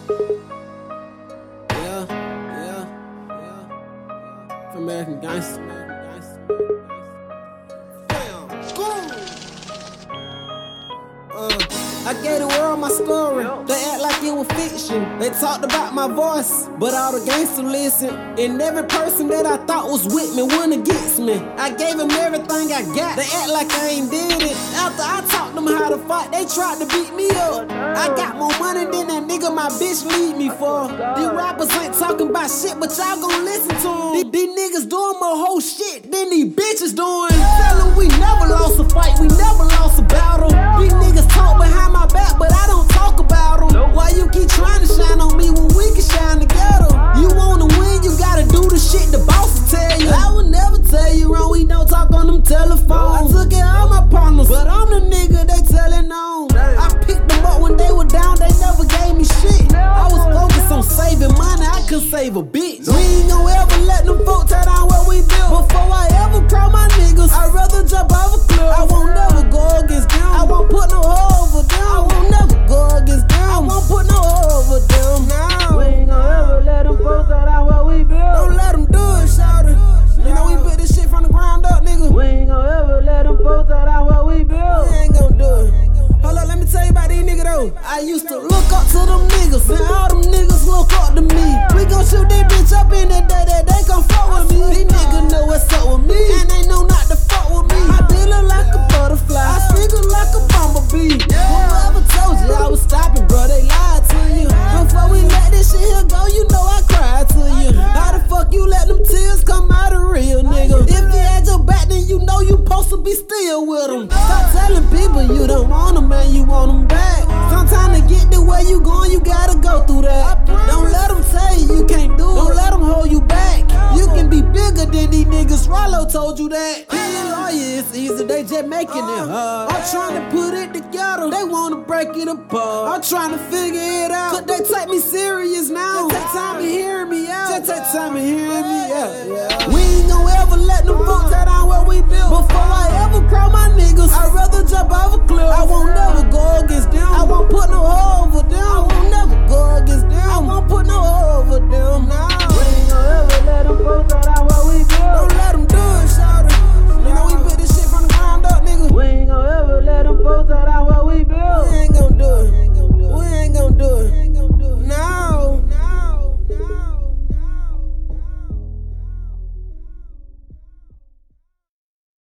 For American Gangster. I gave the world my story. They act like it was fiction. They talked about my voice, but all the gangsters listen. And every person that I thought was with me went against me. I gave them everything I got. They act like I ain't did it. After I taught them how to fight, they tried to beat me up. I got more money than that nigga my bitch lead me for. These rappers ain't talking about shit, but y'all gon' listen to them. These niggas doing more whole shit than these bitches doing. Tell them we never lost a fight, we never lost a battle. These niggas talk behind my back, but I don't talk about them. Why you keep trying to shine on me when we can shine together? You wanna win, you gotta do the shit the boss will tell you. I would never tell you wrong, we don't talk on them telephones. I took it all my partners, but I'm the nigga they tellin' on. I picked them up when they were down, they never gave me shit. I was focused on saving money, I could save a bitch. We ain't gon' ever let them folks tear down what we built. Before I ever call my niggas, I'd rather jump off a cliff. I won't never go against them, I won't put no hoe over them. I won't never go against them, I won't put no hoe over them. Nah, we ain't gon' ever let them folks tear down what we built. Don't let them do it, shawty. You know we built this shit from the ground up, nigga. We ain't gon' ever let them folks tear down what we built. We ain't gon' do it. Hold up, let me tell you about these niggas though. I used to look up to them niggas, and all them niggas look up to me. We gon' shoot this bitch up in the day that they gon' fuck with me. These niggas know what's up with me, and they know not to fuck with me. I feel like a butterfly, I sting like a bumblebee. Whoever told you I was stopping, bro, they lied to you. Before we let this shit here go, you know I cried to you. How the fuck you let them tears come out of real nigga? If you had your back, then you know you supposed to be still with them. Stop telling people you don't want them, man, you want them back. Sometimes to get to where you going, you gotta go through that. Don't let them tell you can't do it. Don't let them hold you back. You can be bigger than these niggas. Rollo told you that. Being a lawyer is easy, they just making it hard. I'm trying to put it together, they wanna break it apart. I'm trying to figure it out, could they take me serious now? Just take time to hear me out. Just take time to hear me out. We ain't gon' ever let them folks tear down what we built. Before I ever call my niggas, I'd rather jump out